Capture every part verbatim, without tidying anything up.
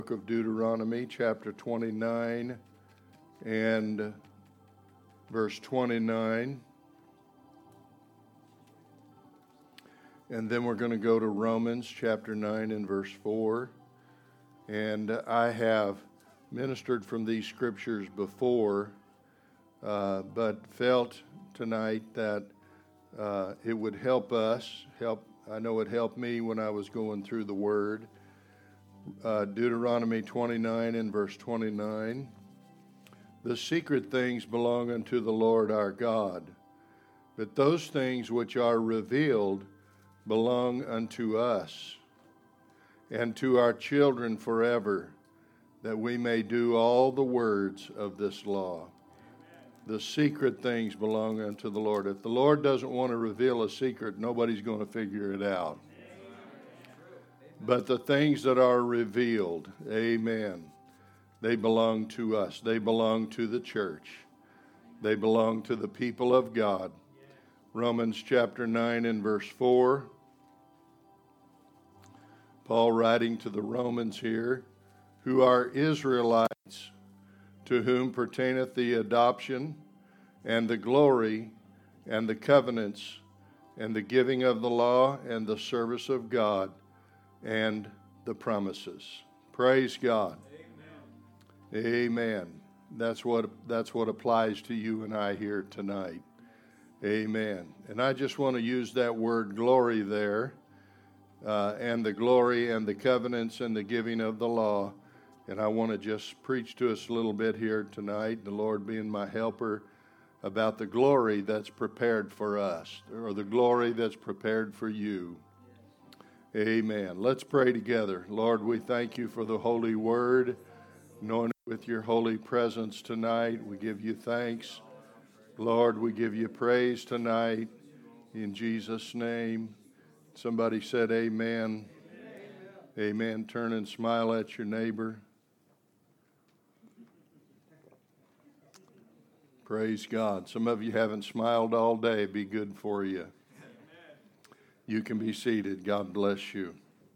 Book of Deuteronomy, chapter twenty-nine and verse twenty-nine. And then we're going to go to Romans, chapter nine and verse four. And I have ministered from these scriptures before, uh, but felt tonight that uh, it would help us, help. I know it helped me when I was going through the Word. Uh, Deuteronomy twenty-nine and verse twenty-nine. The secret things belong unto the Lord our God, but those things which are revealed belong unto us and to our children forever, that we may do all the words of this law. The secret things belong unto the Lord. If the Lord doesn't want to reveal a secret, nobody's going to figure it out. But the things that are revealed, amen, they belong to us. They belong to the church. They belong to the people of God. Romans chapter nine and verse four. Paul writing to the Romans here, who are Israelites, to whom pertaineth the adoption and the glory and the covenants and the giving of the law and the service of God and the promises. Praise God. Amen. Amen. That's what that's what applies to you and I here tonight. Amen. And I just want to use that word glory there, uh, and the glory and the covenants and the giving of the law. And I want to just preach to us a little bit here tonight, the Lord being my helper, about the glory that's prepared for us, or the glory that's prepared for you. Amen. Let's pray together. Lord, we thank you for the holy word, anointed with your holy presence tonight. We give you thanks. Lord, we give you praise tonight in Jesus' name. Somebody said amen. Amen. Amen. Turn and smile at your neighbor. Praise God. Some of you haven't smiled all day. Be good for you. You can be seated. God bless you.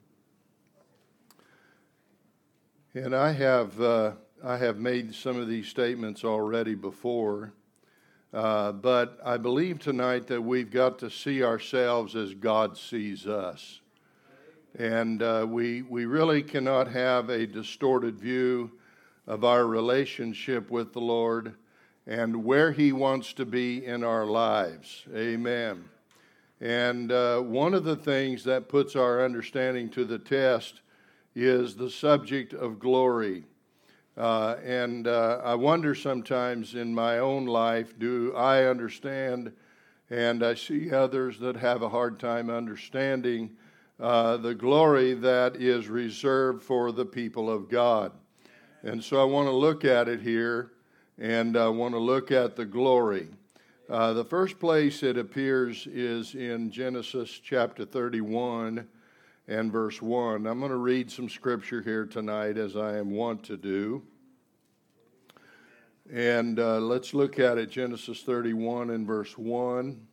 And I have uh, I have made some of these statements already before, uh, but I believe tonight that we've got to see ourselves as God sees us. And uh, we we really cannot have a distorted view of our relationship with the Lord and where He wants to be in our lives. Amen. And uh, one of the things that puts our understanding to the test is the subject of glory. Uh, and uh, I wonder sometimes in my own life, do I understand, and I see others that have a hard time understanding uh, the glory that is reserved for the people of God. And so I want to look at it here, and I want to look at the glory. Uh, the first place it appears is in Genesis chapter thirty-one and verse one. I'm going to read some scripture here tonight, as I am wont to do. And uh, let's look at it, Genesis thirty-one and verse one.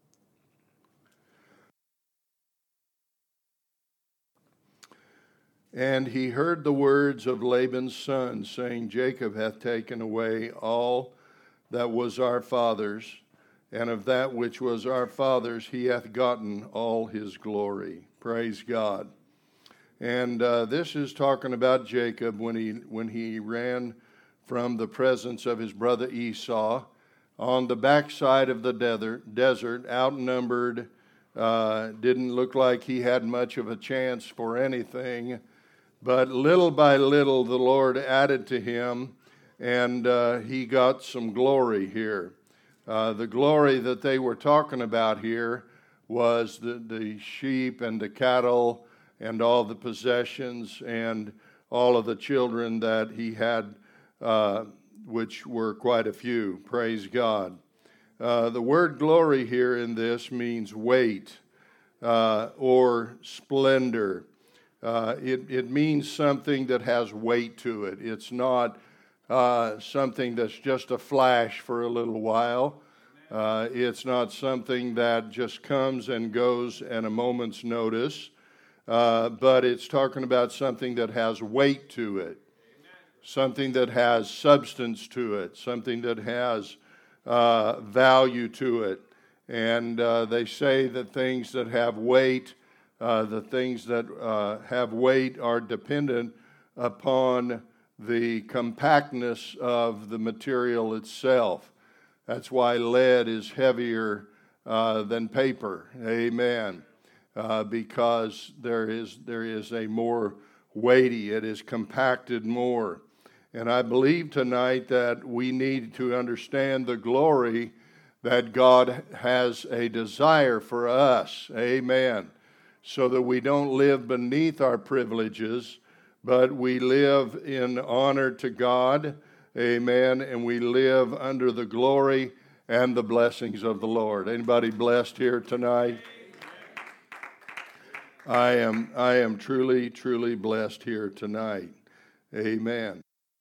And he heard the words of Laban's son, saying, Jacob hath taken away all that was our father's, and of that which was our father's he hath gotten all his glory. Praise God. And uh, this is talking about Jacob when he when he ran from the presence of his brother Esau on the backside of the desert, desert outnumbered, uh, didn't look like he had much of a chance for anything. But little by little the Lord added to him, and uh, he got some glory here. Uh, the glory that they were talking about here was the, the sheep and the cattle and all the possessions and all of the children that he had, uh, which were quite a few. Praise God. Uh, the word glory here in this means weight uh, or splendor. Uh, it, it means something that has weight to it. It's not uh, something that's just a flash for a little while. Uh, it's not something that just comes and goes at a moment's notice. uh, but it's talking about something that has weight to it, something that has substance to it, something that has uh, value to it. And uh, they say that things that have weight, uh, the things that uh, have weight are dependent upon the compactness of the material itself. That's why lead is heavier uh, than paper. Amen. Uh, because there is there is a more weighty, it is compacted more. And I believe tonight that we need to understand the glory that God has a desire for us. Amen. So that we don't live beneath our privileges, but we live in honor to God. Amen. And we live under the glory and the blessings of the Lord. Anybody blessed here tonight? I am, I am truly, truly blessed here tonight. Amen.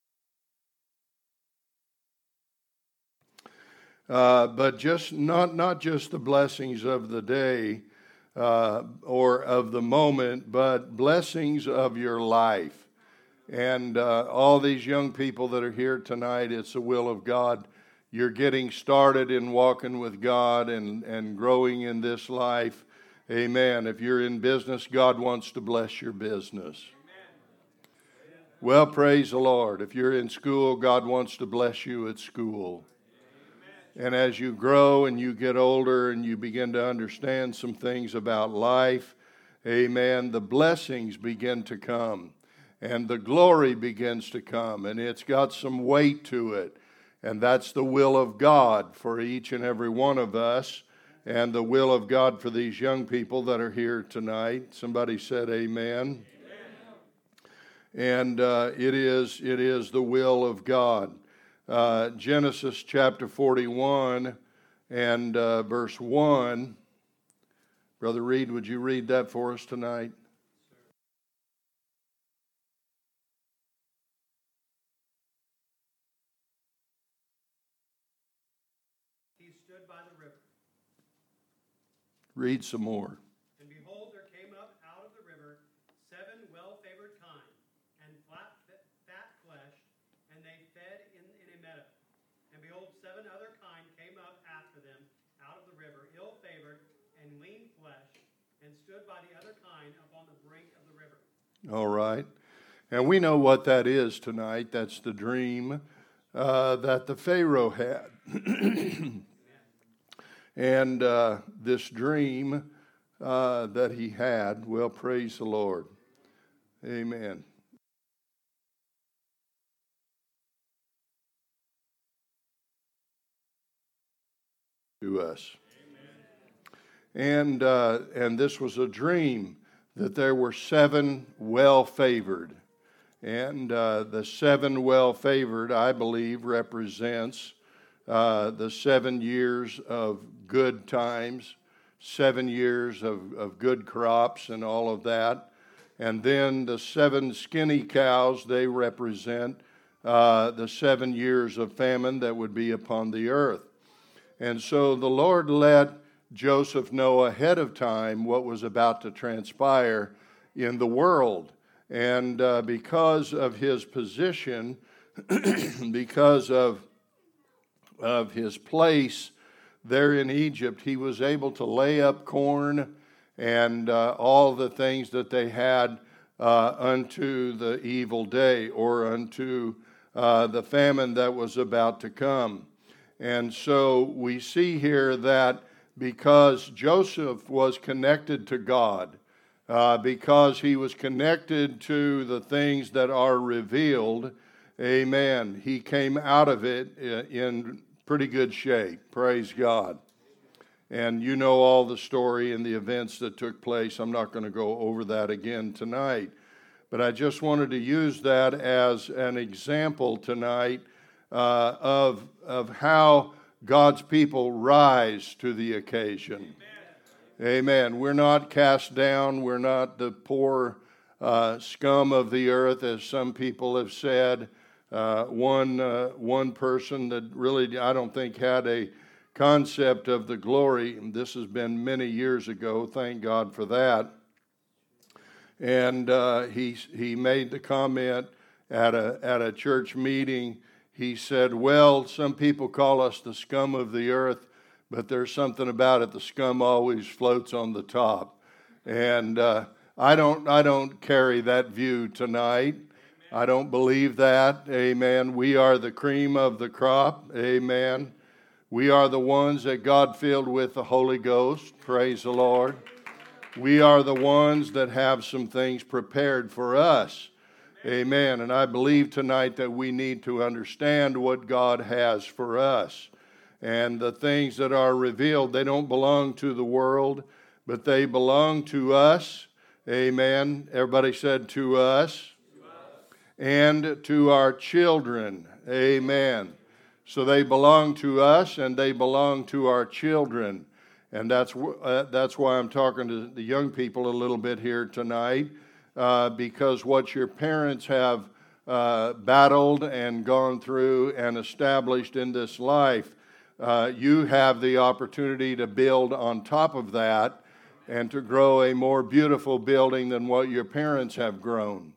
Uh, but just not not just the blessings of the day uh, or of the moment, but blessings of your life. And uh, all these young people that are here tonight, it's the will of God. You're getting started in walking with God and, and growing in this life. Amen. If you're in business, God wants to bless your business. Well, praise the Lord. If you're in school, God wants to bless you at school. And as you grow and you get older and you begin to understand some things about life, amen, the blessings begin to come and the glory begins to come, and it's got some weight to it. And that's the will of God for each and every one of us, and the will of God for these young people that are here tonight. Somebody said amen. Amen. And uh, it is it is the will of God. Uh, Genesis chapter forty-one and uh, verse one. Brother Reed, would you read that for us tonight? He stood by the river. Read some more. And behold, there came up out of the river seven well-favored kine, and flat, fat-fleshed, and they fed in, in a meadow. And behold, seven other kine came up after them out of the river, ill-favored and lean-fleshed, and stood by the other kine upon the brink of the river. All right. And we know what that is tonight. That's the dream uh, that the Pharaoh had. And uh, this dream uh, that he had, well, praise the Lord. Amen. To us. Amen. And uh, and this was a dream that there were seven well-favored. And uh, the seven well-favored, I believe, represents uh, the seven years of good times, seven years of, of good crops and all of that. And then the seven skinny cows, they represent uh, the seven years of famine that would be upon the earth. And so the Lord let Joseph know ahead of time what was about to transpire in the world. And uh, because of his position, because of, of his place there in Egypt, he was able to lay up corn and uh, all the things that they had uh, unto the evil day, or unto uh, the famine that was about to come. And so we see here that because Joseph was connected to God, uh, because he was connected to the things that are revealed, amen, he came out of it in pretty good shape. Praise God. And you know all the story and the events that took place. I'm not going to go over that again tonight. But I just wanted to use that as an example tonight uh, of, of how God's people rise to the occasion. Amen. Amen. We're not cast down. We're not the poor uh, scum of the earth, as some people have said. Uh, one uh, one person that really, I don't think, had a concept of the glory, and this has been many years ago, thank God for that. And uh, he, he made the comment at a, at a church meeting. He said, well, some people call us the scum of the earth, but there's something about it. The scum always floats on the top. And uh, I don't I don't carry that view tonight. I don't believe that. Amen. We are the cream of the crop. Amen. We are the ones that God filled with the Holy Ghost. Praise the Lord. We are the ones that have some things prepared for us. Amen. And I believe tonight that we need to understand what God has for us. And the things that are revealed, they don't belong to the world, but they belong to us. Amen. Everybody said to us. To us. And to our children. Amen. So they belong to us and they belong to our children. And that's uh, that's why I'm talking to the young people a little bit here tonight, uh, because what your parents have uh, battled and gone through and established in this life, uh, you have the opportunity to build on top of that and to grow a more beautiful building than what your parents have grown.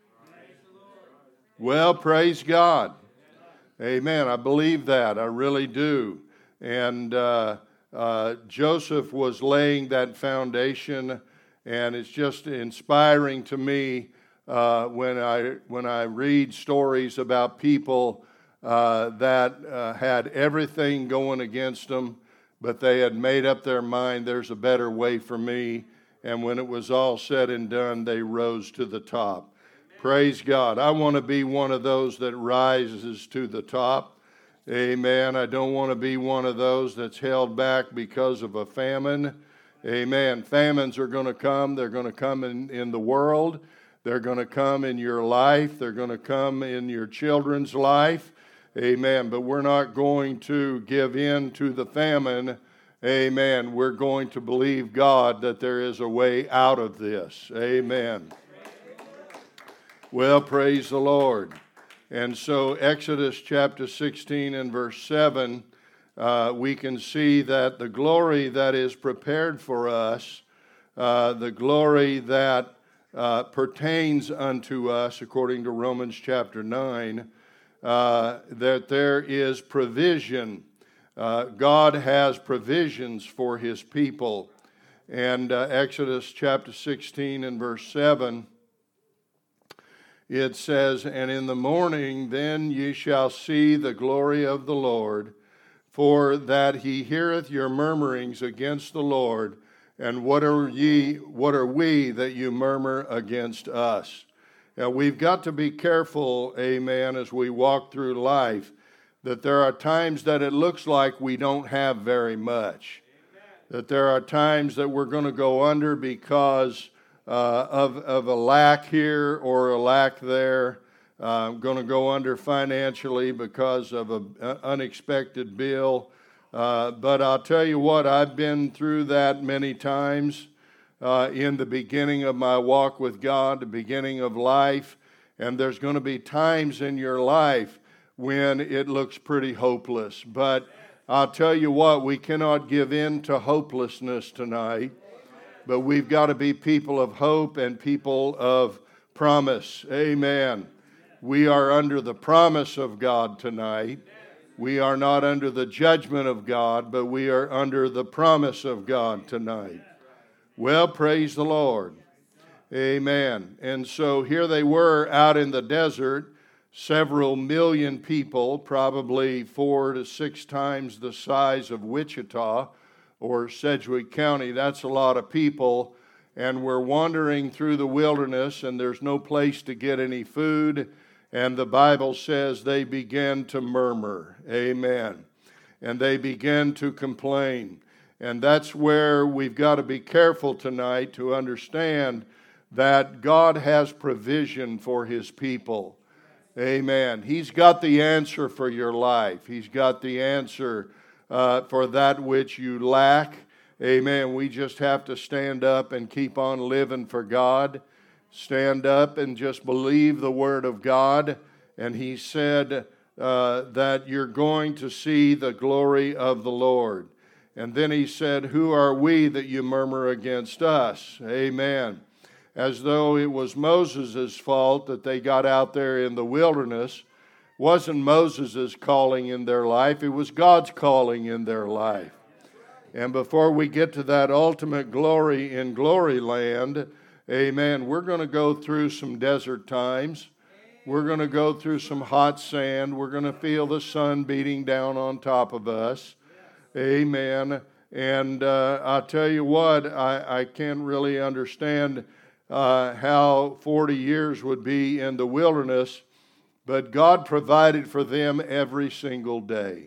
Well, praise God. Amen. I believe that. I really do. And uh, uh, Joseph was laying that foundation, and it's just inspiring to me uh, when I when I read stories about people uh, that uh, had everything going against them, but they had made up their mind, there's a better way for me. And when it was all said and done, they rose to the top. Praise God. I want to be one of those that rises to the top. Amen. I don't want to be one of those that's held back because of a famine. Amen. Famines are going to come. They're going to come in, in the world. They're going to come in your life. They're going to come in your children's life. Amen. But we're not going to give in to the famine. Amen. We're going to believe God that there is a way out of this. Amen. Well, praise the Lord. And so Exodus chapter sixteen and verse seven, uh, we can see that the glory that is prepared for us, uh, the glory that uh, pertains unto us, according to Romans chapter nine, uh, that there is provision. Uh, God has provisions for his people. And uh, Exodus chapter sixteen and verse seven, it says, and in the morning then ye shall see the glory of the Lord, for that he heareth your murmurings against the Lord. And what are ye, what are we that you murmur against us? Now we've got to be careful, amen, as we walk through life, that there are times that it looks like we don't have very much. Amen. That there are times that we're going to go under because Uh, of, of a lack here or a lack there. Uh, I'm going to go under financially because of an unexpected bill. Uh, but I'll tell you what, I've been through that many times uh, in the beginning of my walk with God, the beginning of life. And there's going to be times in your life when it looks pretty hopeless. But I'll tell you what, we cannot give in to hopelessness tonight. But we've got to be people of hope and people of promise. Amen. We are under the promise of God tonight. We are not under the judgment of God, but we are under the promise of God tonight. Well, praise the Lord. Amen. And so here they were out in the desert, several million people, probably four to six times the size of Wichita or Sedgwick County. That's a lot of people, and we're wandering through the wilderness, and there's no place to get any food, and the Bible says they began to murmur. Amen. And they began to complain. And that's where we've got to be careful tonight to understand that God has provision for his people. Amen. He's got the answer for your life. He's got the answer Uh, for that which you lack. Amen. We just have to stand up and keep on living for God. Stand up and just believe the Word of God. And he said uh, that you're going to see the glory of the Lord. And then he said, who are we that you murmur against us? Amen. as though it was Moses' fault that they got out there in the wilderness. It wasn't Moses' calling in their life, it was God's calling in their life. And before we get to that ultimate glory in glory land, amen, we're going to go through some desert times. We're going to go through some hot sand. We're going to feel the sun beating down on top of us. Amen. And uh, I'll tell you what, I, I can't really understand uh, how forty years would be in the wilderness, but God provided for them every single day.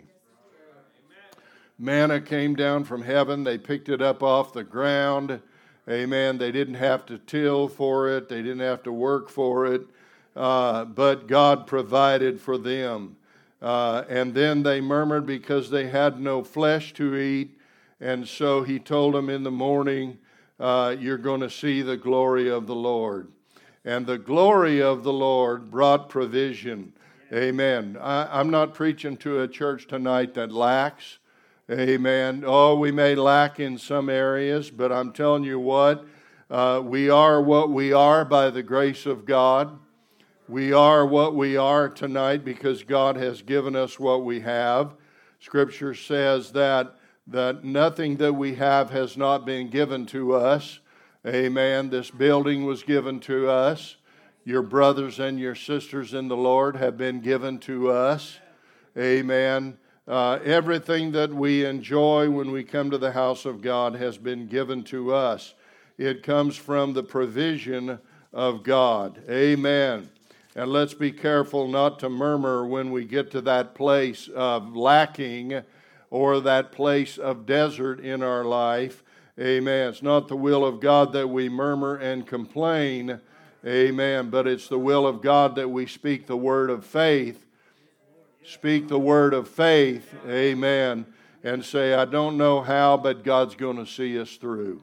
Manna came down from heaven. They picked it up off the ground. Amen. They didn't have to till for it. They didn't have to work for it. Uh, but God provided for them. Uh, and then they murmured because they had no flesh to eat. And so he told them in the morning, uh, you're going to see the glory of the Lord. And the glory of the Lord brought provision. Amen. I, I'm not preaching to a church tonight that lacks. Amen. Oh, we may lack in some areas, but I'm telling you what, uh, we are what we are by the grace of God. We are what we are tonight because God has given us what we have. Scripture says that, that nothing that we have has not been given to us. Amen. This building was given to us. Your brothers and your sisters in the Lord have been given to us. Amen. Uh, everything that we enjoy when we come to the house of God has been given to us. It comes from the provision of God. Amen. And let's be careful not to murmur when we get to that place of lacking or that place of desert in our life. Amen. It's not the will of God that we murmur and complain. Amen. But it's the will of God that we speak the word of faith. Speak the word of faith. Amen. And say, I don't know how, but God's going to see us through.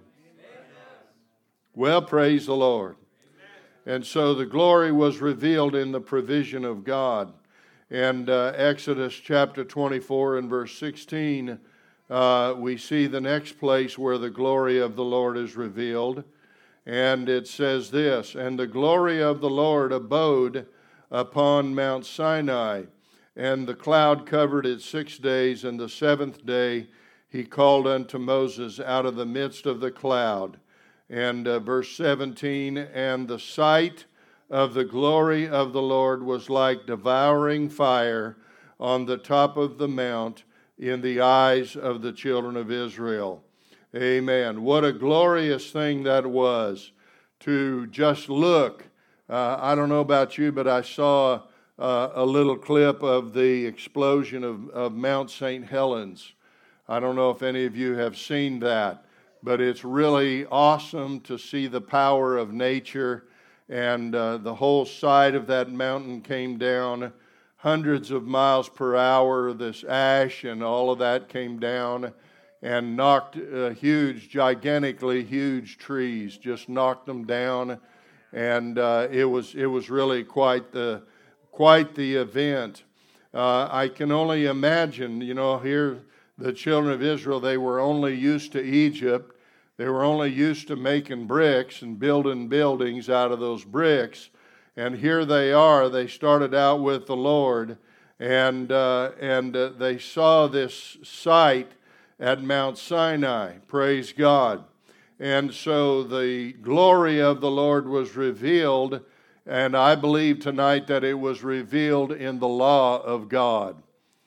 Well, praise the Lord. And so the glory was revealed in the provision of God. And uh, Exodus chapter twenty-four and verse sixteen, uh, we see the next place where the glory of the Lord is revealed. And it says this, and the glory of the Lord abode upon Mount Sinai, and the cloud covered it six days, and the seventh day he called unto Moses out of the midst of the cloud. And uh, verse seventeen, and the sight of the glory of the Lord was like devouring fire on the top of the mount in the eyes of the children of Israel. Amen. What a glorious thing that was to just look. Uh, I don't know about you, but I saw uh, a little clip of the explosion of, of Mount Saint Helens. I don't know if any of you have seen that. But it's really awesome to see the power of nature, and uh, the whole side of that mountain came down hundreds of miles per hour. This ash and all of that came down and knocked uh, huge, gigantically huge trees, just knocked them down, and uh, it was it was really quite the quite the event. Uh, I can only imagine, you know, here the children of Israel, they were only used to Egypt. They were only used to making bricks and building buildings out of those bricks. And here they are. They started out with the Lord, and uh, and uh, they saw this sight at Mount Sinai. Praise God. And so the glory of the Lord was revealed, and I believe tonight that it was revealed in the law of God.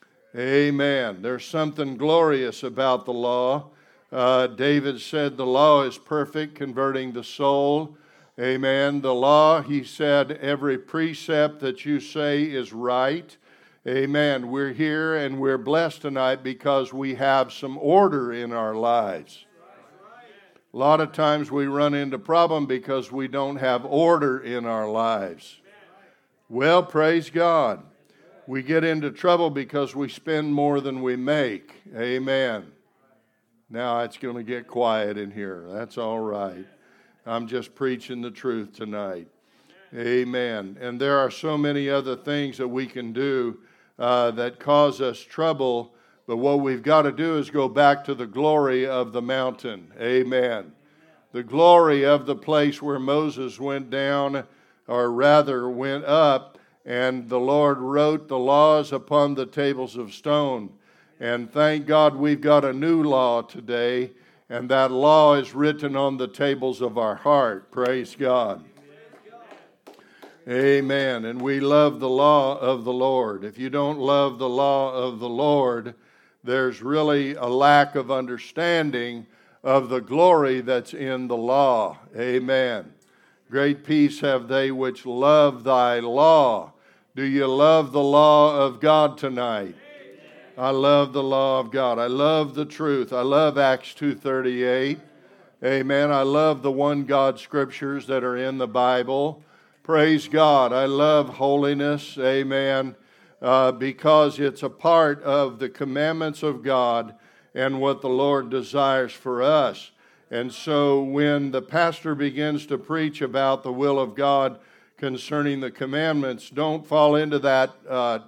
Amen. There's something glorious about the law. Uh, David said the law is perfect, converting the soul. Amen. The law, he said, every precept that you say is right. Amen. We're here and we're blessed tonight because we have some order in our lives. A lot of times we run into problem because we don't have order in our lives. Well, praise God. We get into trouble because we spend more than we make. Amen. Now it's going to get quiet in here. That's all right. I'm just preaching the truth tonight. Amen. And there are so many other things that we can do uh, that cause us trouble, but what we've got to do is go back to the glory of the mountain. Amen. The glory of the place where Moses went down, or rather went up, and the Lord wrote the laws upon the tables of stone. And thank God we've got a new law today, and that law is written on the tables of our heart. Praise God. Amen. And we love the law of the Lord. If you don't love the law of the Lord, there's really a lack of understanding of the glory that's in the law. Amen. Great peace have they which love thy law. Do you love the law of God tonight? I love the law of God. I love the truth. I love Acts two thirty-eight. Amen. I love the one God scriptures that are in the Bible. Praise God. I love holiness. Amen. Uh, because it's a part of the commandments of God and what the Lord desires for us. And so when the pastor begins to preach about the will of God concerning the commandments, don't fall into that uh,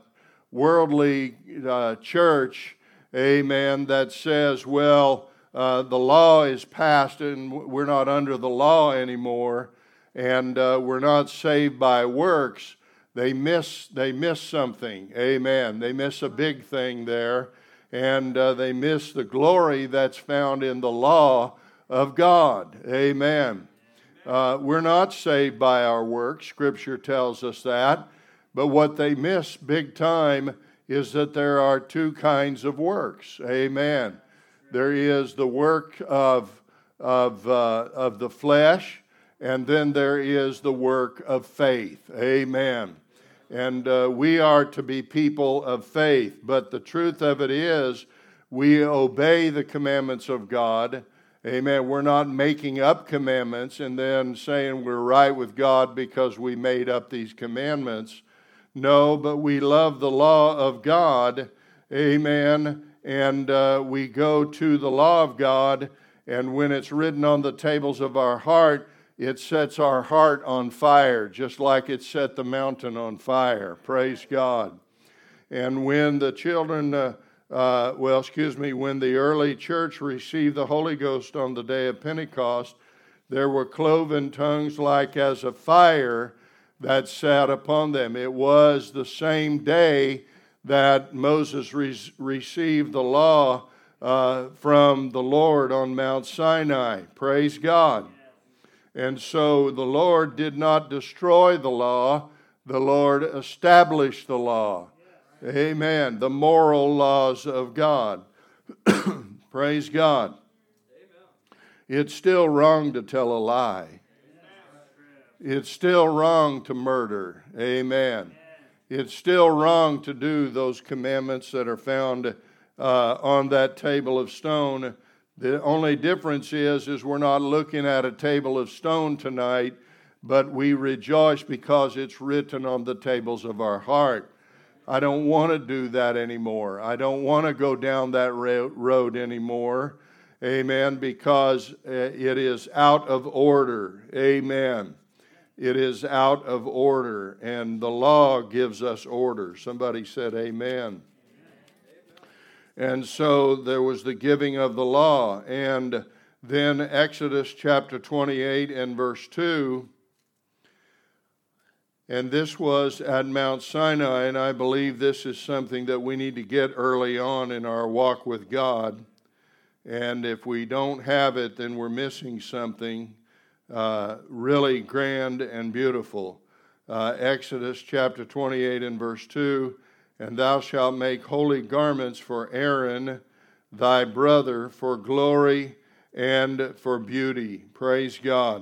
worldly uh, church, amen, that says, well, uh, the law is passed and we're not under the law anymore, and uh, we're not saved by works. They miss, they miss something, amen. They miss a big thing there, and uh, they miss the glory that's found in the law of God, amen. Uh, we're not saved by our works, Scripture tells us that. But what they miss big time is that there are two kinds of works. Amen. There is the work of, of, uh, of the flesh, and then there is the work of faith. Amen. And uh, we are to be people of faith. But the truth of it is, we obey the commandments of God. Amen. We're not making up commandments and then saying we're right with God because we made up these commandments. No, but we love the law of God, amen, and uh, we go to the law of God, and when it's written on the tables of our heart, it sets our heart on fire, just like it set the mountain on fire. Praise God. And when the children, uh, uh, well, excuse me, when the early church received the Holy Ghost on the day of Pentecost, there were cloven tongues like as a fire that sat upon them. It was the same day that Moses re- received the law uh, from the Lord on Mount Sinai. Praise God. And so the Lord did not destroy the law. The Lord established the law. Amen. The moral laws of God. Praise God. It's still wrong to tell a lie. It's still wrong to murder. Amen. It's still wrong to do those commandments that are found uh, on that table of stone. The only difference is, is we're not looking at a table of stone tonight, but we rejoice because it's written on the tables of our heart. I don't want to do that anymore. I don't want to go down that road anymore. Amen. Because it is out of order. Amen. It is out of order, and the law gives us order. Somebody said amen. And so there was the giving of the law. And then Exodus chapter twenty-eight and verse two. And this was at Mount Sinai, and I believe this is something that we need to get early on in our walk with God. And if we don't have it, then we're missing something uh, really grand and beautiful. Uh, Exodus chapter twenty-eight and verse two. And thou shalt make holy garments for Aaron, thy brother, for glory and for beauty. Praise God.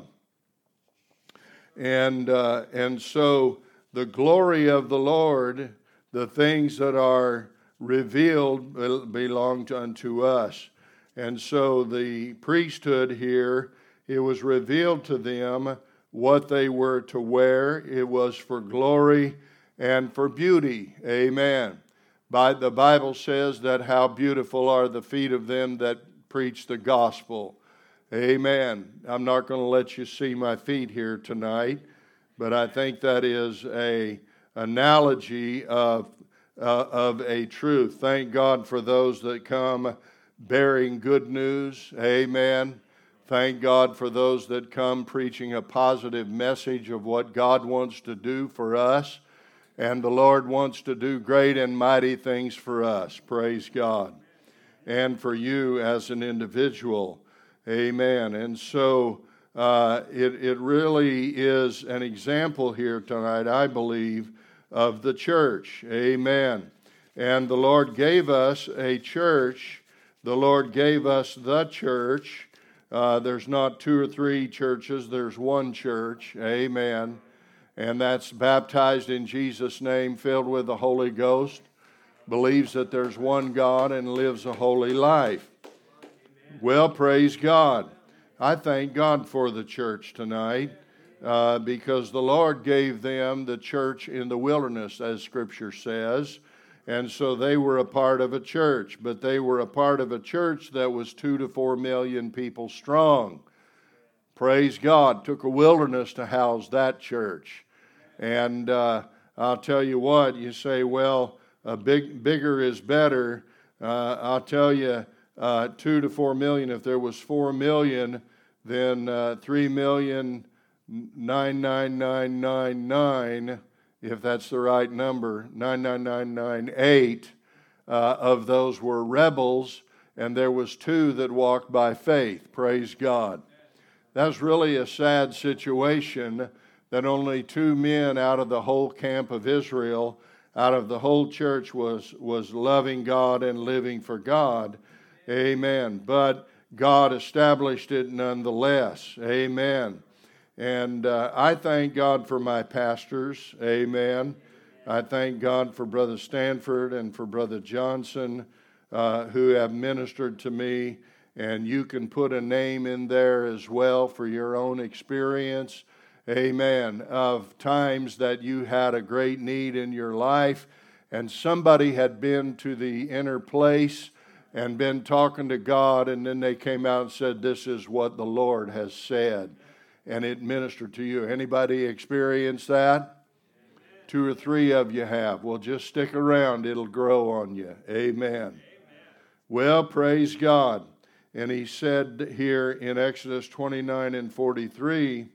And uh, and so the glory of the Lord, the things that are revealed belong unto us. And so the priesthood here, it was revealed to them what they were to wear. It was for glory and for beauty. Amen. By, the Bible says that how beautiful are the feet of them that preach the gospel. Amen. I'm not going to let you see my feet here tonight, but I think that is a analogy of, uh, of a truth. Thank God for those that come bearing good news. Amen. Thank God for those that come preaching a positive message of what God wants to do for us. And the Lord wants to do great and mighty things for us. Praise God. And for you as an individual. Amen. And so uh, it, it really is an example here tonight, I believe, of the church. Amen. And the Lord gave us a church. The Lord gave us the church. Uh, there's not two or three churches. There's one church. Amen. And that's baptized in Jesus' name, filled with the Holy Ghost, believes that there's one God and lives a holy life. Amen. Well, praise God. I thank God for the church tonight uh, because the Lord gave them the church in the wilderness, as Scripture says. And so they were a part of a church, but they were a part of a church that was two to four million people strong. Praise God. Took a wilderness to house that church. And uh, I'll tell you what, you say, well, a big, bigger is better. Uh, I'll tell you, uh, two to four million, if there was four million, then uh, three million nine nine nine nine nine, if that's the right number, nine nine nine nine eight uh, of those were rebels, and there was two that walked by faith. Praise God. That's really a sad situation that only two men out of the whole camp of Israel, out of the whole church, was, was loving God and living for God. Amen. But God established it nonetheless. Amen. And uh, I thank God for my pastors. Amen. I thank God for Brother Stanford and for Brother Johnson uh, who have ministered to me. And you can put a name in there as well for your own experience. Amen. Of times that you had a great need in your life and somebody had been to the inner place and been talking to God, and then they came out and said, this is what the Lord has said. And it ministered to you. Anybody experience that? Amen. Two or three of you have. Well, just stick around. It'll grow on you. Amen. Amen. Well, praise God. And he said here in Exodus twenty-nine and forty-three,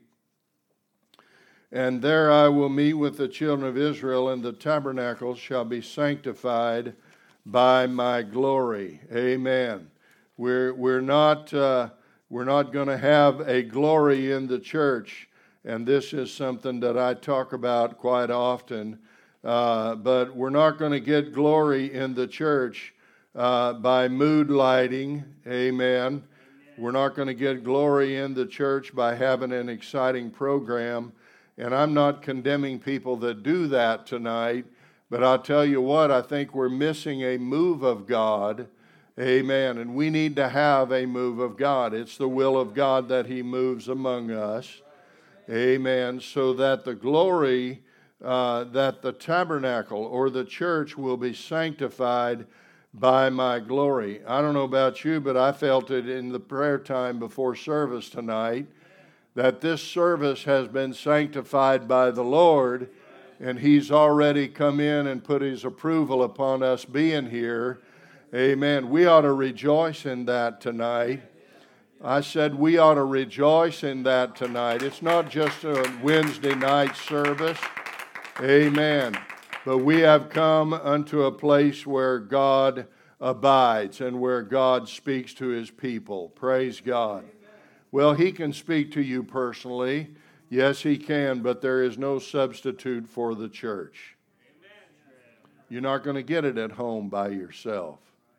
and there I will meet with the children of Israel, and the tabernacle shall be sanctified by my glory. Amen. We're, we're not... Uh, We're not going to have a glory in the church, and this is something that I talk about quite often, uh, but we're not going to get glory in the church uh, by mood lighting. Amen. Amen. We're not going to get glory in the church by having an exciting program, and I'm not condemning people that do that tonight, but I'll tell you what, I think we're missing a move of God. Amen. And we need to have a move of God. It's the will of God that He moves among us. Amen. So that the glory, uh, that the tabernacle or the church will be sanctified by my glory. I don't know about you, but I felt it in the prayer time before service tonight, that this service has been sanctified by the Lord, and He's already come in and put His approval upon us being here. Amen. We ought to rejoice in that tonight. I said we ought to rejoice in that tonight. It's not just a Wednesday night service. Amen. But we have come unto a place where God abides and where God speaks to His people. Praise God. Well, He can speak to you personally. Yes, He can, but there is no substitute for the church. You're not going to get it at home by yourself.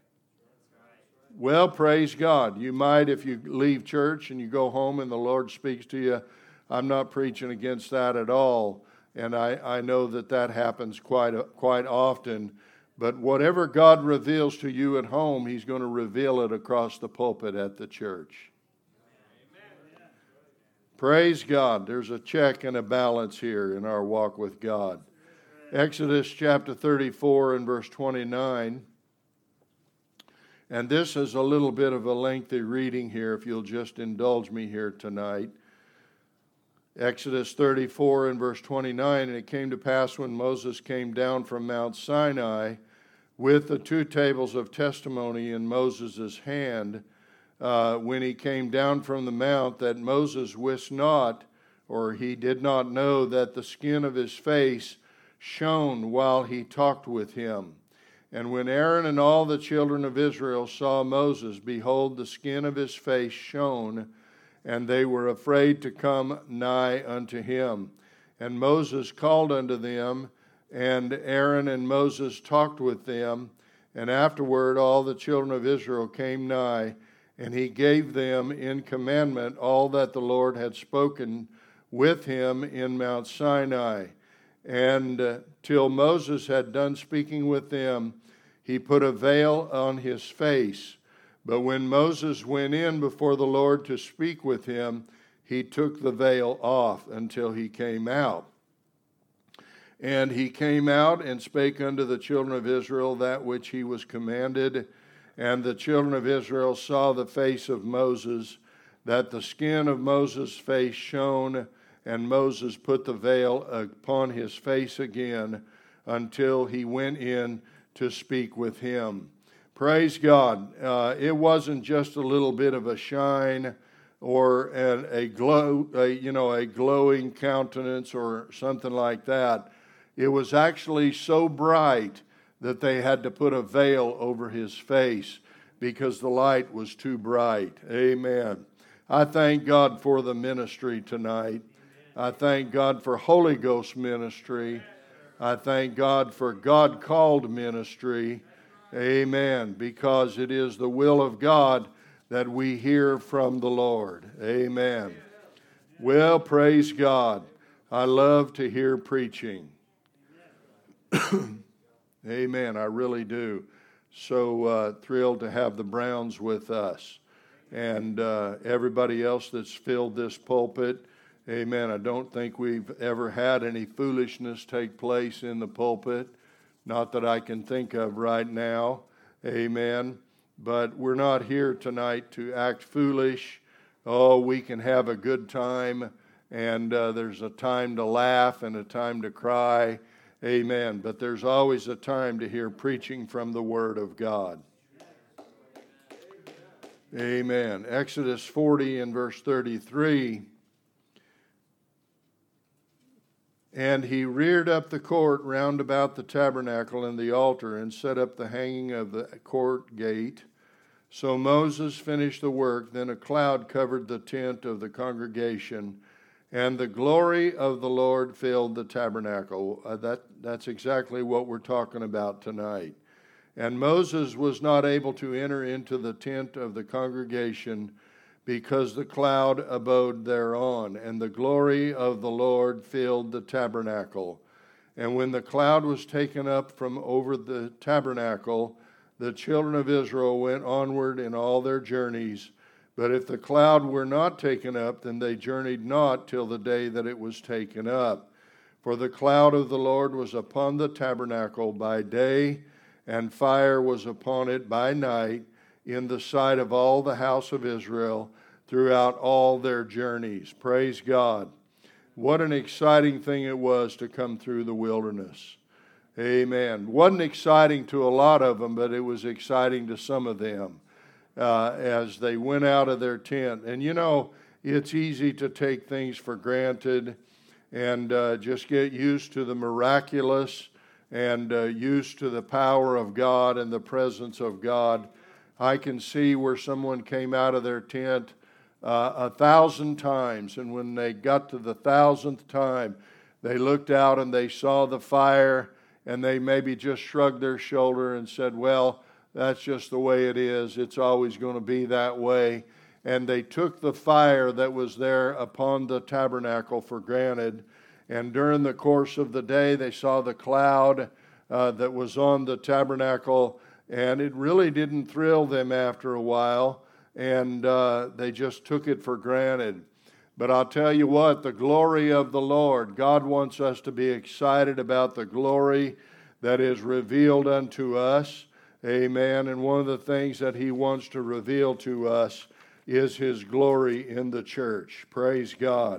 Well, praise God. You might, if you leave church and you go home and the Lord speaks to you. I'm not preaching against that at all. And I, I know that that happens quite, quite often. But whatever God reveals to you at home, He's going to reveal it across the pulpit at the church. Amen. Praise God. There's a check and a balance here in our walk with God. Exodus chapter thirty-four and verse twenty-nine. And this is a little bit of a lengthy reading here, if you'll just indulge me here tonight. Exodus thirty-four and verse twenty-nine, and it came to pass when Moses came down from Mount Sinai with the two tables of testimony in Moses' hand, uh, when he came down from the mount, that Moses wist not, or he did not know, that the skin of his face shone while he talked with him. And when Aaron and all the children of Israel saw Moses, behold, the skin of his face shone, and they were afraid to come nigh unto him. And Moses called unto them, and Aaron and Moses talked with them. And afterward all the children of Israel came nigh, and he gave them in commandment all that the Lord had spoken with him in Mount Sinai. And uh, till Moses had done speaking with them, he put a veil on his face. But when Moses went in before the Lord to speak with him, he took the veil off until he came out. And he came out and spake unto the children of Israel that which he was commanded. And the children of Israel saw the face of Moses, that the skin of Moses' face shone, and Moses put the veil upon his face again until he went in to speak with him. Praise God. Uh, it wasn't just a little bit of a shine or an, a glow, a, you know, a glowing countenance or something like that. It was actually so bright that they had to put a veil over his face because the light was too bright. Amen. I thank God for the ministry tonight. I thank God for Holy Ghost ministry. I thank God for God-called ministry. Amen. Because it is the will of God that we hear from the Lord. Amen. Well, praise God. I love to hear preaching. Amen. I really do. So uh, thrilled to have the Browns with us. And uh, everybody else that's filled this pulpit. Amen. I don't think we've ever had any foolishness take place in the pulpit. Not that I can think of right now. Amen. But we're not here tonight to act foolish. Oh, we can have a good time. And uh, there's a time to laugh and a time to cry. Amen. But there's always a time to hear preaching from the Word of God. Amen. Exodus forty and verse thirty-three. And he reared up the court round about the tabernacle and the altar, and set up the hanging of the court gate. So Moses finished the work. Then a cloud covered the tent of the congregation, and the glory of the Lord filled the tabernacle. Uh, that, that's exactly what we're talking about tonight. And Moses was not able to enter into the tent of the congregation, because the cloud abode thereon, and the glory of the Lord filled the tabernacle. And when the cloud was taken up from over the tabernacle, the children of Israel went onward in all their journeys. But if the cloud were not taken up, then they journeyed not till the day that it was taken up. For the cloud of the Lord was upon the tabernacle by day, and fire was upon it by night, in the sight of all the house of Israel throughout all their journeys. Praise God. What an exciting thing it was to come through the wilderness. Amen. Wasn't exciting to a lot of them, but it was exciting to some of them uh, as they went out of their tent. And you know, it's easy to take things for granted and uh, just get used to the miraculous and uh, used to the power of God and the presence of God. I can see where someone came out of their tent uh, a thousand times, and when they got to the thousandth time, they looked out and they saw the fire, and they maybe just shrugged their shoulder and said, well, that's just the way it is. It's always going to be that way. And they took the fire that was there upon the tabernacle for granted. And during the course of the day, they saw the cloud uh, that was on the tabernacle, and it really didn't thrill them after a while, and uh, they just took it for granted. But I'll tell you what, the glory of the Lord, God wants us to be excited about the glory that is revealed unto us. Amen. And one of the things that He wants to reveal to us is His glory in the church. Praise God.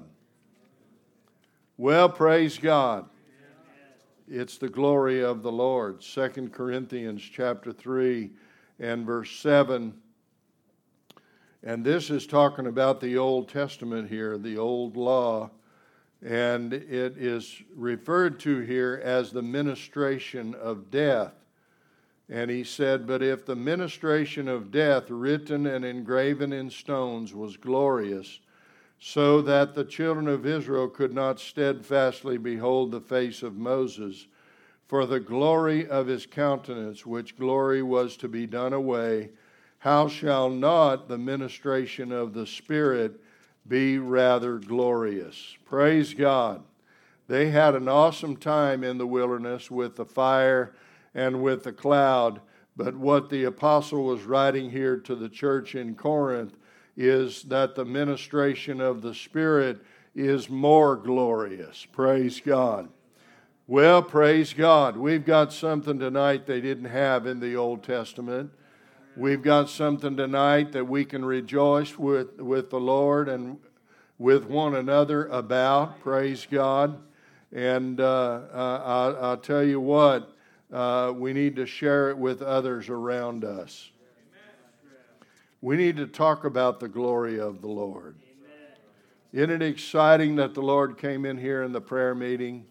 Well, praise God. It's the glory of the Lord. Second Corinthians chapter three and verse seven. And this is talking about the Old Testament here, the Old Law. And it is referred to here as the ministration of death. And he said, but if the ministration of death written and engraven in stones was glorious, so that the children of Israel could not steadfastly behold the face of Moses, for the glory of his countenance, which glory was to be done away, how shall not the ministration of the Spirit be rather glorious? Praise God. They had an awesome time in the wilderness with the fire and with the cloud, but what the apostle was writing here to the church in Corinth is that the ministration of the Spirit is more glorious. Praise God. Well, praise God. We've got something tonight they didn't have in the Old Testament. We've got something tonight that we can rejoice with, with the Lord and with one another about. Praise God. And uh, uh, I'll, I'll tell you what, uh, we need to share it with others around us. We need to talk about the glory of the Lord. Isn't it exciting that the Lord came in here in the prayer meeting?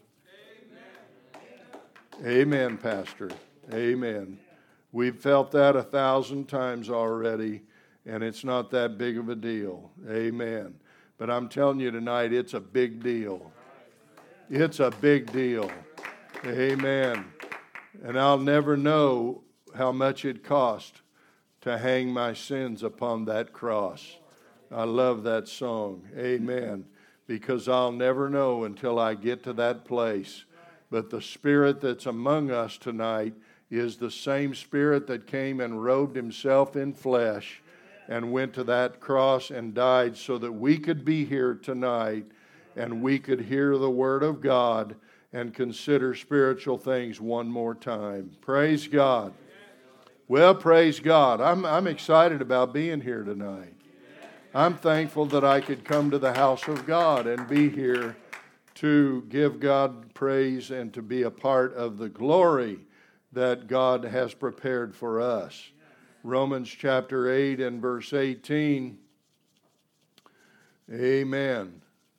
Amen, Amen, Pastor. Amen. We've felt that a thousand times already, and it's not that big of a deal. Amen. But I'm telling you tonight, it's a big deal. It's a big deal. Amen. And I'll never know how much it cost to hang my sins upon that cross. I love that song. Amen. Because I'll never know until I get to that place. But the Spirit that's among us tonight is the same Spirit that came and robed himself in flesh and went to that cross and died so that we could be here tonight and we could hear the Word of God and consider spiritual things one more time. Praise God. Well, praise God. I'm, I'm excited about being here tonight. I'm thankful that I could come to the house of God and be here to give God praise and to be a part of the glory that God has prepared for us. Romans chapter eight and verse eighteen. Amen.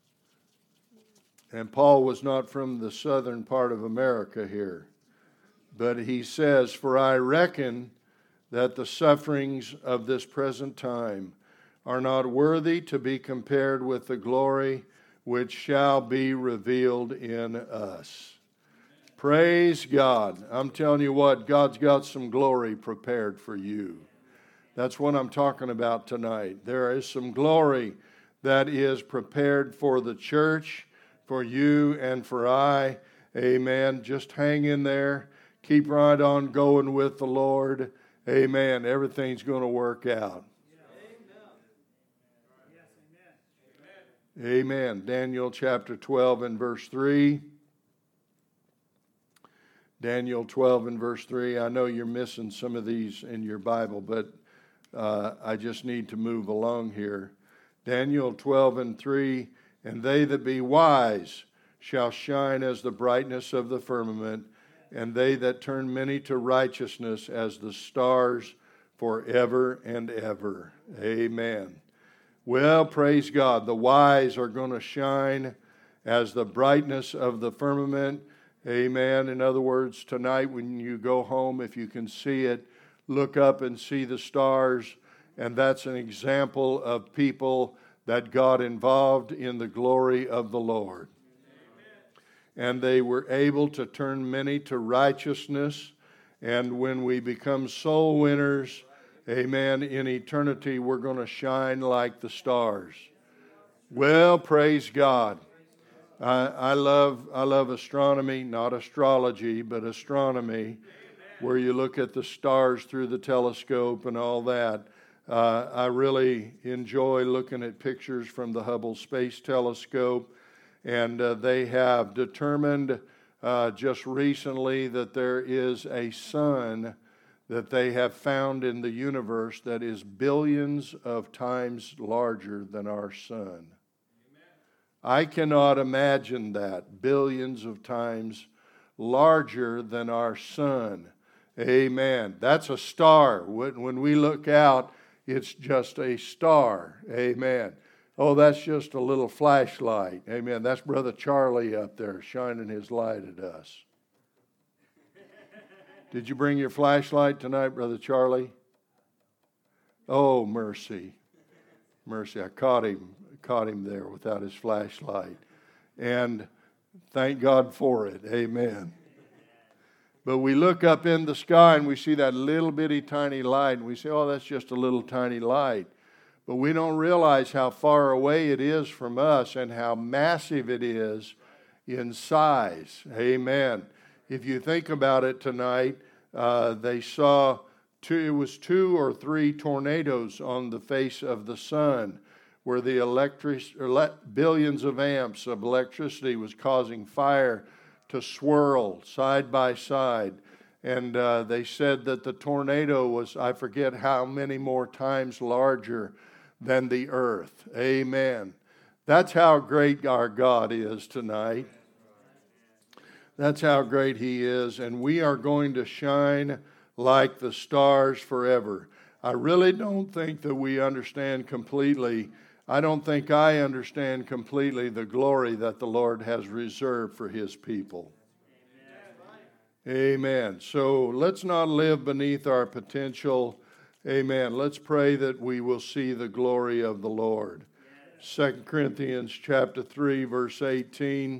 And Paul was not from the southern part of America here. But he says, for I reckon that the sufferings of this present time are not worthy to be compared with the glory which shall be revealed in us. Praise God. I'm telling you what, God's got some glory prepared for you. That's what I'm talking about tonight. There is some glory that is prepared for the church, for you and for I. Amen. Just hang in there. Keep right on going with the Lord. Amen. Everything's going to work out. Amen. Amen. Daniel chapter twelve and verse three. Daniel twelve and verse three. I know you're missing some of these in your Bible, but uh, I just need to move along here. Daniel twelve and three. And they that be wise shall shine as the brightness of the firmament, and they that turn many to righteousness as the stars forever and ever. Amen. Well, praise God. The wise are going to shine as the brightness of the firmament. Amen. In other words, tonight when you go home, if you can see it, look up and see the stars. And that's an example of people that God involved in the glory of the Lord. And they were able to turn many to righteousness. And when we become soul winners, amen, in eternity, we're going to shine like the stars. Well, praise God. I, I love I love astronomy, not astrology, but astronomy, where you look at the stars through the telescope and all that. Uh, I really enjoy looking at pictures from the Hubble Space Telescope. And uh, they have determined uh, just recently that there is a sun that they have found in the universe that is billions of times larger than our sun. Amen. I cannot imagine that, billions of times larger than our sun. Amen. That's a star. When we look out It's just a star. Amen. Oh, that's just a little flashlight. Amen. That's Brother Charlie up there shining his light at us. Did you bring your flashlight tonight, Brother Charlie? Oh, mercy. Mercy. I caught him, caught him there without his flashlight. And thank God for it. Amen. But we look up in the sky and we see that little bitty tiny light, and we say, oh, that's just a little tiny light. But we don't realize how far away it is from us and how massive it is in size. Amen. If you think about it tonight, uh, they saw two, it was two or three tornadoes on the face of the sun, where the electric, billions of amps of electricity was causing fire to swirl side by side. And uh, they said that the tornado was, I forget how many more times larger than the earth. Amen. That's how great our God is tonight. That's how great He is. And we are going to shine like the stars forever. I really don't think that we understand completely. I don't think I understand completely the glory that the Lord has reserved for His people. Amen. Amen. So let's not live beneath our potential. Amen. Let's pray that we will see the glory of the Lord. Second Corinthians chapter three, verse eighteen.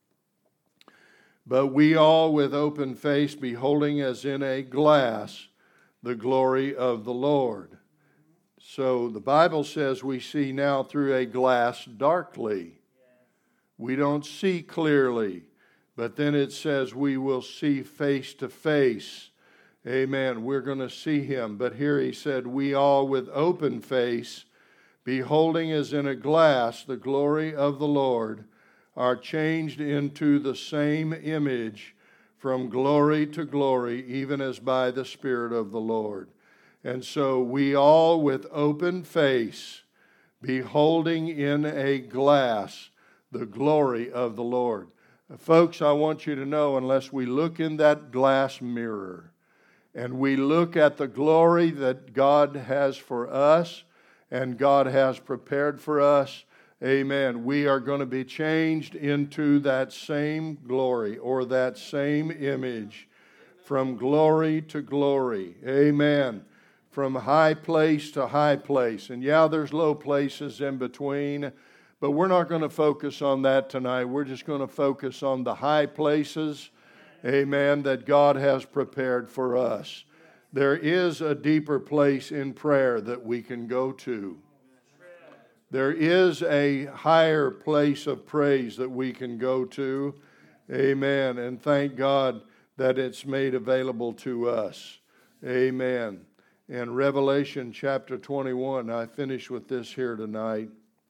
But we all with open face, beholding as in a glass the glory of the Lord. So the Bible says we see now through a glass darkly. We don't see clearly. But then it says we will see face to face. Amen. We're going to see Him. But here he said, we all with open face, beholding as in a glass the glory of the Lord, are changed into the same image from glory to glory, even as by the Spirit of the Lord. And so we all with open face, beholding in a glass the glory of the Lord. Folks, I want you to know, unless we look in that glass mirror and we look at the glory that God has for us and God has prepared for us, amen, we are going to be changed into that same glory or that same image from glory to glory. Amen. From high place to high place. And yeah, there's low places in between, but we're not going to focus on that tonight. We're just going to focus on the high places, amen, that God has prepared for us. There is a deeper place in prayer that we can go to. There is a higher place of praise that we can go to. Amen. And thank God that it's made available to us. Amen. In Revelation chapter twenty-one, I finish with this here tonight.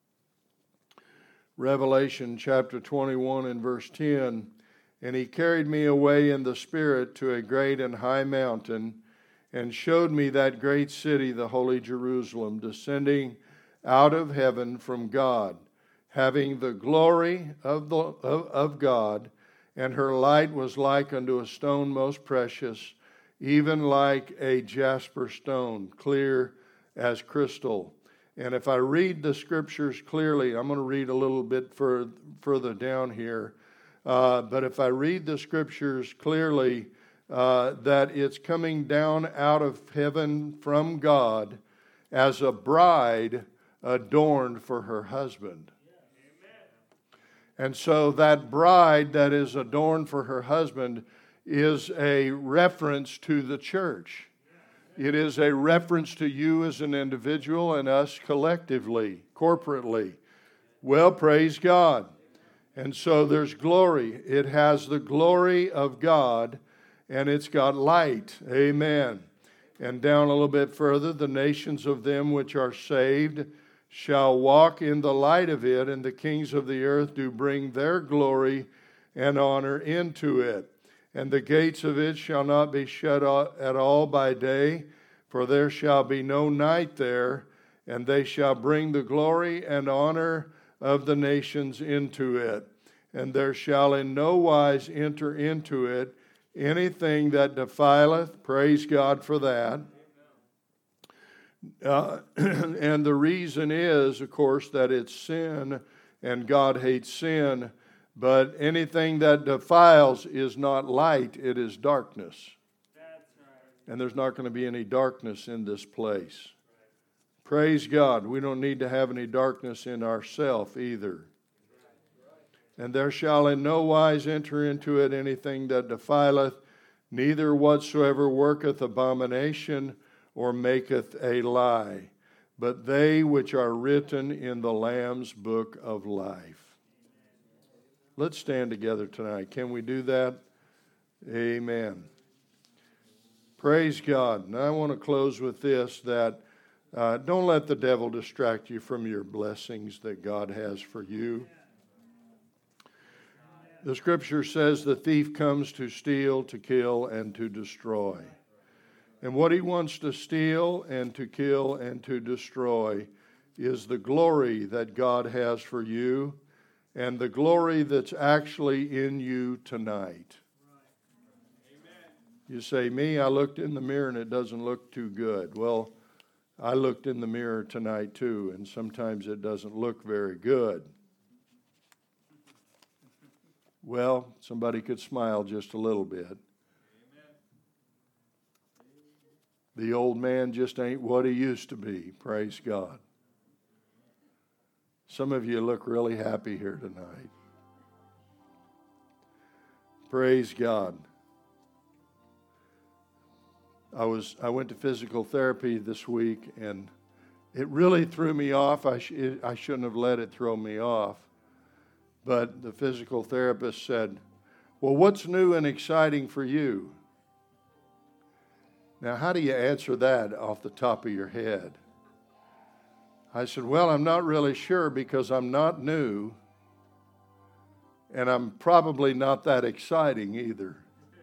Revelation chapter twenty-one and verse ten. And he carried me away in the Spirit to a great and high mountain, and showed me that great city, the holy Jerusalem, descending out of heaven from God, having the glory of, the, of, of God, and her light was like unto a stone most precious, even like a jasper stone, clear as crystal. And if I read the scriptures clearly, I'm going to read a little bit fur, further down here, uh, but if I read the scriptures clearly, uh, that it's coming down out of heaven from God as a bride adorned for her husband. And so that bride that is adorned for her husband is a reference to the church. It is a reference to you as an individual and us collectively, corporately. Well, praise God. And so there's glory. It has the glory of God, and it's got light. Amen. And down a little bit further, the nations of them which are saved shall walk in the light of it, and the kings of the earth do bring their glory and honor into it. And the gates of it shall not be shut at all by day, for there shall be no night there, and they shall bring the glory and honor of the nations into it. And there shall in no wise enter into it anything that defileth, praise God for that, Uh, and the reason is, of course, that it's sin, and God hates sin. But anything that defiles is not light, it is darkness. That's right. And there's not going to be any darkness in this place. Praise God. We don't need to have any darkness in ourself either. And there shall in no wise enter into it anything that defileth, neither whatsoever worketh abomination or maketh a lie, but they which are written in the Lamb's book of life. Let's stand together tonight. Can we do that? Amen. Praise God. Now I want to close with this, that uh, don't let the devil distract you from your blessings that God has for you. The scripture says the thief comes to steal, to kill, and to destroy. And what he wants to steal and to kill and to destroy is the glory that God has for you and the glory that's actually in you tonight. You say, me, I looked in the mirror and it doesn't look too good. Well, I looked in the mirror tonight too, and sometimes it doesn't look very good. Well, somebody could smile just a little bit. Amen. The old man just ain't what he used to be. Praise God. Some of you look really happy here tonight. Praise God. I was I went to physical therapy this week, and it really threw me off. I sh- I shouldn't have let it throw me off. But the physical therapist said, well, what's new and exciting for you? Now, how do you answer that off the top of your head? I said, well, I'm not really sure because I'm not new, and I'm probably not that exciting either.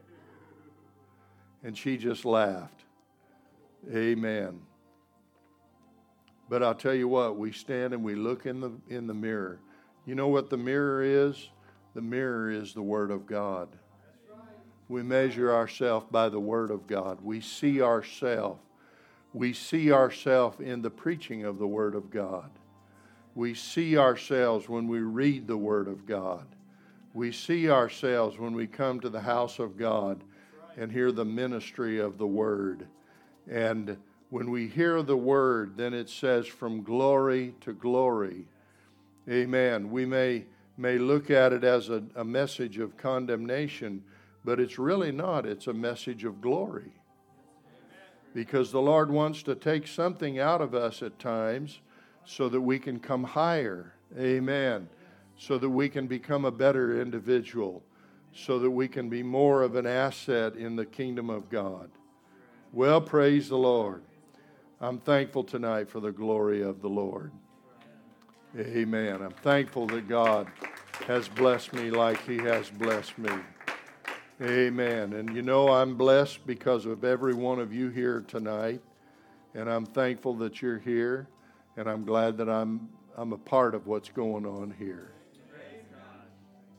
And she just laughed. Amen. But I'll tell you what, we stand and we look in the in the mirror. You know what the mirror is? The mirror is the Word of God. We measure ourselves by the Word of God. We see ourselves. We see ourselves in the preaching of the Word of God. We see ourselves when we read the Word of God. We see ourselves when we come to the house of God and hear the ministry of the Word. And when we hear the Word, then it says from glory to glory. Amen. We may may look at it as a, a message of condemnation, but it's really not. It's a message of glory. Because the Lord wants to take something out of us at times so that we can come higher. Amen. So that we can become a better individual. So that we can be more of an asset in the kingdom of God. Well, praise the Lord. I'm thankful tonight for the glory of the Lord. Amen. I'm thankful that God has blessed me like He has blessed me. Amen. And you know, I'm blessed because of every one of you here tonight. And I'm thankful that you're here. And I'm glad that I'm I'm a part of what's going on here.